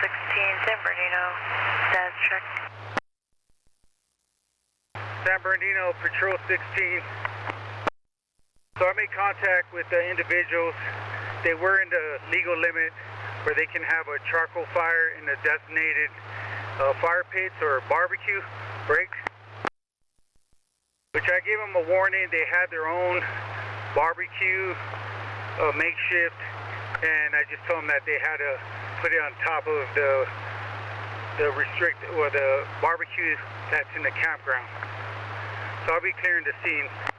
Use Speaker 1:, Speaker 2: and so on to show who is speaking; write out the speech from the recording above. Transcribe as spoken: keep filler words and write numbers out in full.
Speaker 1: sixteen, San Bernardino, status check.
Speaker 2: San Bernardino, Patrol sixteen. So I made contact with the individuals. They were in the legal limit where they can have a charcoal fire in the designated uh, fire pits or barbecue breaks. Which I gave them a warning. They had their own barbecue uh, makeshift, and I just told them that they had to put it on top of the the restrict or the barbecue that's in the campground. So I'll be clearing the scene.